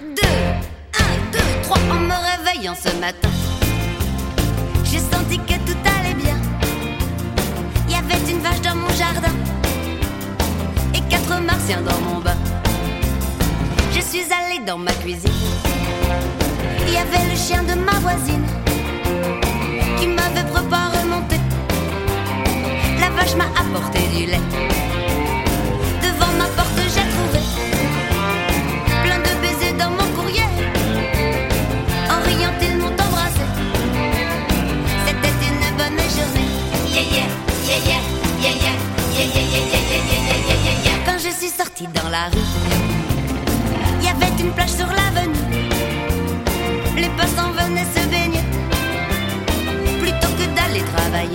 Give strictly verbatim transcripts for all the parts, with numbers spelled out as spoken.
deux, un, deux, trois. En me réveillant ce matin, j'ai senti que tout allait bien. Il y avait une vache dans mon jardin et quatre martiens dans mon bain. Je suis allée dans ma cuisine. Il y avait le chien de ma voisine qui m'avait préparé mon thé. La vache m'a apporté du lait. Devant ma porte j'ai trouvé plein de baisers dans mon courrier. En riant ils m'ont embrassé. C'était une bonne journée. Yeah yeah, yeah yeah, yeah yeah, yeah yeah, yeah yeah, yeah yeah, yeah yeah. Quand je suis sortie dans la rue, il y avait une plage sur l'avenue. Les passants venaient se baigner plutôt que d'aller travailler.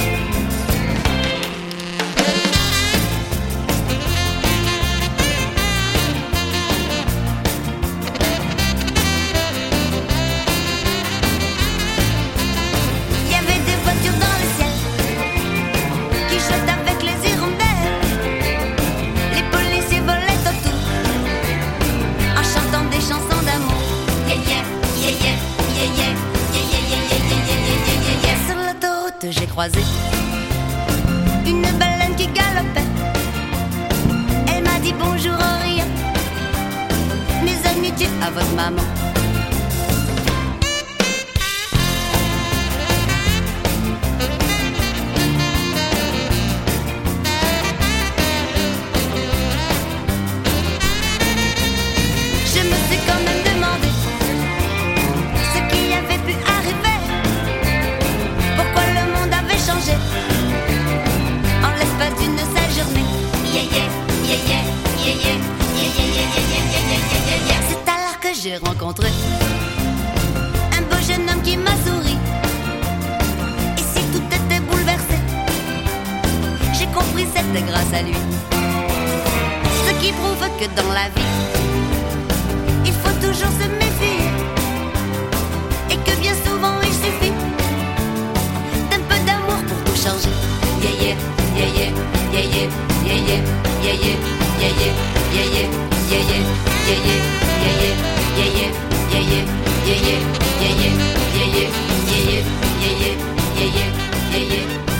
Il y avait des voitures dans le ciel qui chantaient avec les hirondelles. Les policiers volaient autour en chantant des chansons d'amour. Yeah yeah, yeah yeah, yeah yeah, yeah yeah, yeah yeah, yeah yeah, yeah yeah. Sur l'autoroute j'ai croisé une baleine qui galopait. Elle m'a dit bonjour en riant, mes amitiés à votre maman. Je me suis quand même demandé ce qui avait pu arriver, pourquoi le monde avait changé en l'espace d'une seule journée. Yeah yeah, yeah yeah, yeah yeah, yeah yeah, yeah yeah, yeah yeah, yeah yeah, yeah. C'est alors que j'ai rencontré un beau jeune homme qui m'a souri. Et si tout était bouleversé, j'ai compris c'était grâce à lui. Ce qui prouve que dans la vie il faut toujours se méfier, et que bien souvent il suffit d'un peu d'amour pour tout changer. Yeah yeah, yeah yeah, yeah yeah, yeah yeah, yeah yeah, yeah yeah, yeah yeah, yeah yeah, yeah yeah, yeah yeah, yeah yeah, yeah yeah, yeah yeah, yeah yeah, yeah yeah, yeah yeah, yeah yeah, yeah yeah, yeah yeah.